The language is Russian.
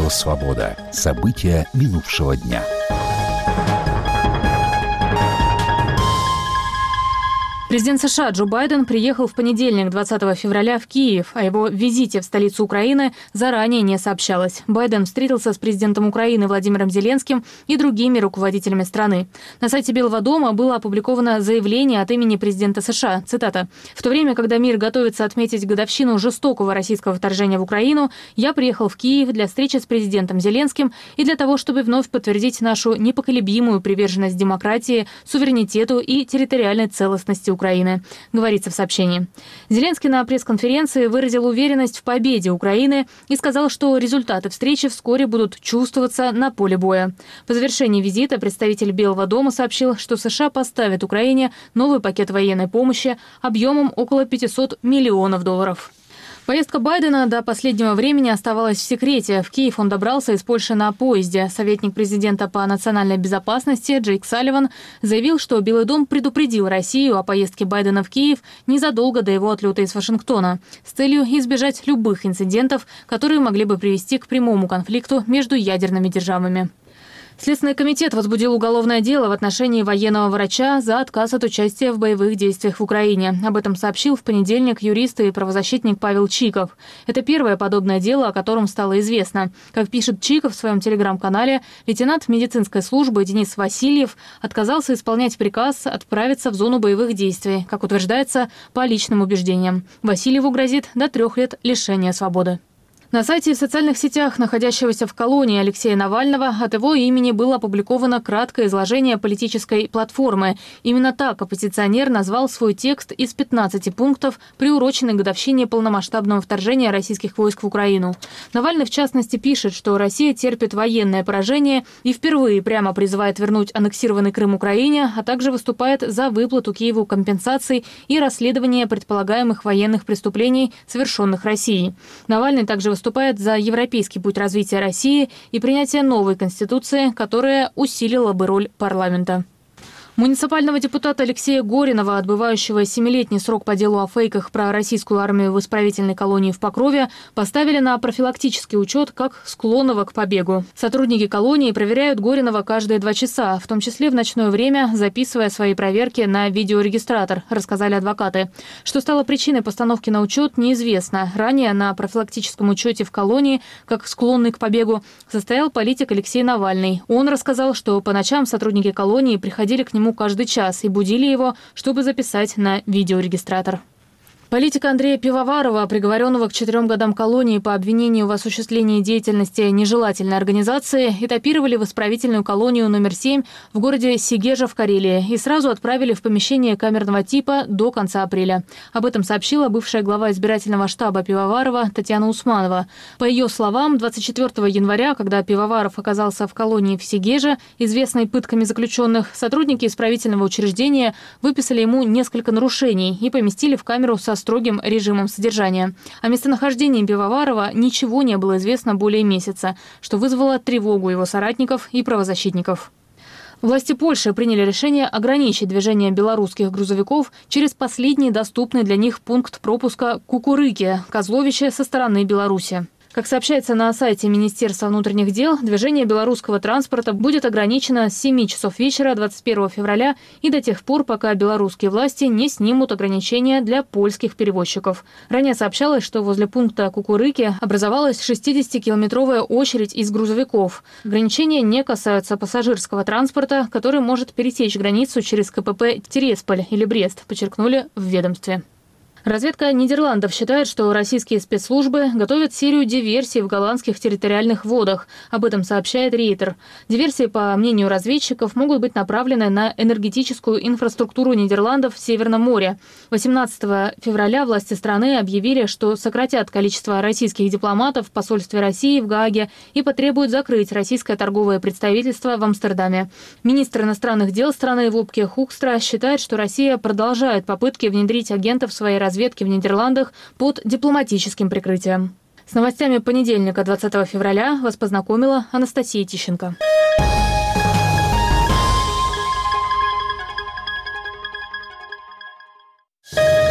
Радио «Свобода». События минувшего дня. Президент США Джо Байден приехал в понедельник, 20 февраля, в Киев. О его визите в столицу Украины заранее не сообщалось. Байден встретился с президентом Украины Владимиром Зеленским и другими руководителями страны. На сайте Белого дома было опубликовано заявление от имени президента США. Цитата. «В то время, когда мир готовится отметить годовщину жестокого российского вторжения в Украину, я приехал в Киев для встречи с президентом Зеленским и для того, чтобы вновь подтвердить нашу непоколебимую приверженность демократии, суверенитету и территориальной целостности Украины», говорится в сообщении. Зеленский на пресс-конференции выразил уверенность в победе Украины и сказал, что результаты встречи вскоре будут чувствоваться на поле боя. По завершении визита представитель Белого дома сообщил, что США поставят Украине новый пакет военной помощи объемом около $500 миллионов. Поездка Байдена до последнего времени оставалась в секрете. В Киев он добрался из Польши на поезде. Советник президента по национальной безопасности Джейк Салливан заявил, что Белый дом предупредил Россию о поездке Байдена в Киев незадолго до его отлета из Вашингтона с целью избежать любых инцидентов, которые могли бы привести к прямому конфликту между ядерными державами. Следственный комитет возбудил уголовное дело в отношении военного врача за отказ от участия в боевых действиях в Украине. Об этом сообщил в понедельник юрист и правозащитник Павел Чиков. Это первое подобное дело, о котором стало известно. Как пишет Чиков в своем телеграм-канале, лейтенант медицинской службы Денис Васильев отказался исполнять приказ отправиться в зону боевых действий, как утверждается, по личным убеждениям. Васильеву грозит до 3 лет лишения свободы. На сайте в социальных сетях, находящегося в колонии Алексея Навального, от его имени было опубликовано краткое изложение политической платформы. Именно так оппозиционер назвал свой текст из 15 пунктов, приуроченный к годовщине полномасштабного вторжения российских войск в Украину. Навальный, в частности, пишет, что Россия терпит военное поражение и впервые прямо призывает вернуть аннексированный Крым Украине, а также выступает за выплату Киеву компенсаций и расследование предполагаемых военных преступлений, совершенных Россией. Навальный также выступает за европейский путь развития России и принятие новой конституции, которая усилила бы роль парламента. Муниципального депутата Алексея Горинова, отбывающего 7-летний срок по делу о фейках про российскую армию в исправительной колонии в Покрове, поставили на профилактический учет как склонного к побегу. Сотрудники колонии проверяют Горинова каждые 2 часа, в том числе в ночное время, записывая свои проверки на видеорегистратор, рассказали адвокаты. Что стало причиной постановки на учет, неизвестно. Ранее на профилактическом учете в колонии, как склонный к побегу, состоял политик Алексей Навальный. Он рассказал, что по ночам сотрудники колонии приходили к нему каждый час и будили его, чтобы записать на видеорегистратор. Политика Андрея Пивоварова, приговоренного к 4 годам колонии по обвинению в осуществлении деятельности нежелательной организации, этапировали в исправительную колонию номер 7 в городе Сегежа в Карелии и сразу отправили в помещение камерного типа до конца апреля. Об этом сообщила бывшая глава избирательного штаба Пивоварова Татьяна Усманова. По ее словам, 24 января, когда Пивоваров оказался в колонии в Сегеже, известной пытками заключенных, сотрудники исправительного учреждения выписали ему несколько нарушений и поместили в камеру со строгим режимом содержания. О местонахождении Пивоварова ничего не было известно более месяца, что вызвало тревогу его соратников и правозащитников. Власти Польши приняли решение ограничить движение белорусских грузовиков через последний доступный для них пункт пропуска Кукурыки, Козловище со стороны Беларуси. Как сообщается на сайте Министерства внутренних дел, движение белорусского транспорта будет ограничено с 7 часов вечера 21 февраля и до тех пор, пока белорусские власти не снимут ограничения для польских перевозчиков. Ранее сообщалось, что возле пункта Кукурыки образовалась 60-километровая очередь из грузовиков. Ограничения не касаются пассажирского транспорта, который может пересечь границу через КПП Тересполь или Брест, подчеркнули в ведомстве. Разведка Нидерландов считает, что российские спецслужбы готовят серию диверсий в голландских территориальных водах. Об этом сообщает Рейтер. Диверсии, по мнению разведчиков, могут быть направлены на энергетическую инфраструктуру Нидерландов в Северном море. 18 февраля власти страны объявили, что сократят количество российских дипломатов в посольстве России в Гааге и потребуют закрыть российское торговое представительство в Амстердаме. Министр иностранных дел страны Вопке Хукстра считает, что Россия продолжает попытки внедрить агентов своей разведки в Нидерландах под дипломатическим прикрытием. С новостями понедельника, 20 февраля, вас познакомила Анастасия Тищенко.